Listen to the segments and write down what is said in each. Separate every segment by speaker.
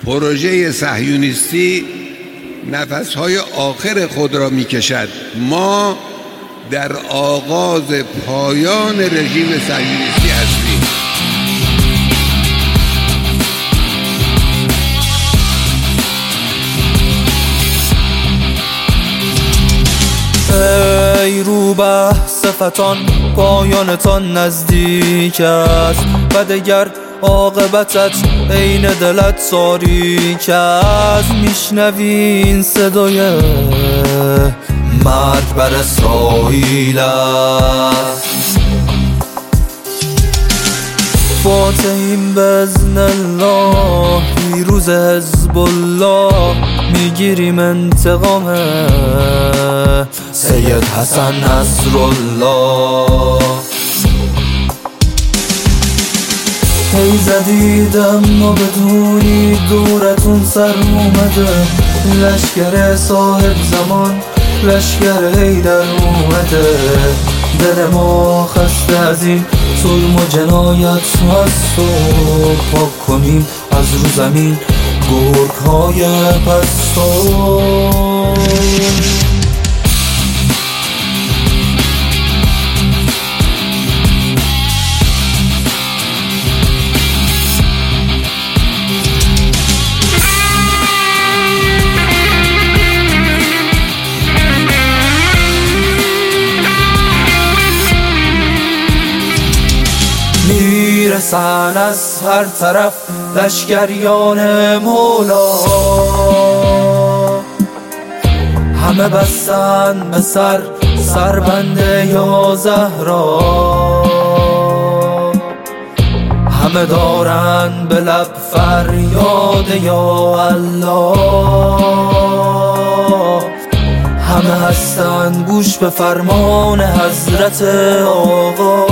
Speaker 1: پروژه صهیونیستی نفسهای آخر خود را میکشد. ما در آغاز پایان رژیم صهیونیستی هستیم.
Speaker 2: ای روبه صفتان پایانتان نزدیک است و دگر عاقبتت عین دلت تاریک است. میشنوین صدای مرگ بر اسرائیل است. فاتحیم بزن الله، پیروز حزب الله، میگیریم انتقام سید حسن نصرالله. هی زدید اما بدونید دورتون سر اومده، لشکر صاحب زمان، لشکر حیدر اومده. دل ما خسته از این ظلم و جنایت هست و پاک کنیم از رو زمین گرگ های پستو. میرسن از هر طرف لشکریان مولا، همه بستن به سربند یا زهرا، همه دارن به لب فریاد یا الله، همه هستن گوش به فرمان حضرت آقا.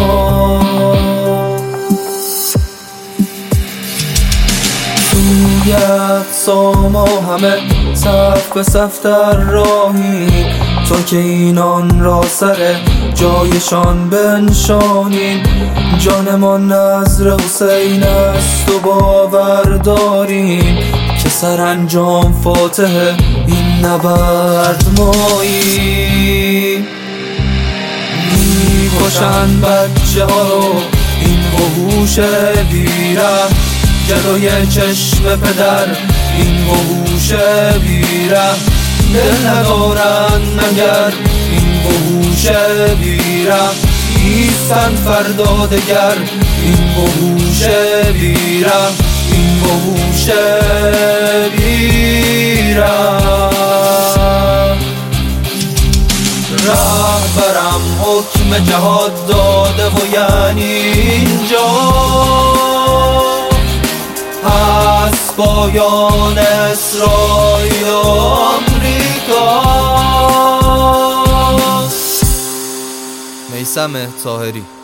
Speaker 2: توی اقصاما همه صف به صف در راهیم، تا که اینان را سر جایشان بنشانیم. جانمان نذر حسین است و باور داریم که سرانجام فاتح این نبرد ماییم. میکشن بچه ها رو این وحوش بیره، جلوی چشم پدر این وحوش بیره. دل ندارن مگر این وحوش بیره، نیستن فردا دگر این وحوش بیره، این وحوش بیره. رهبرم حکم جهاد داده و یعنی اینجا از پایان اسرائیل و آمریکا. میثم طاهری.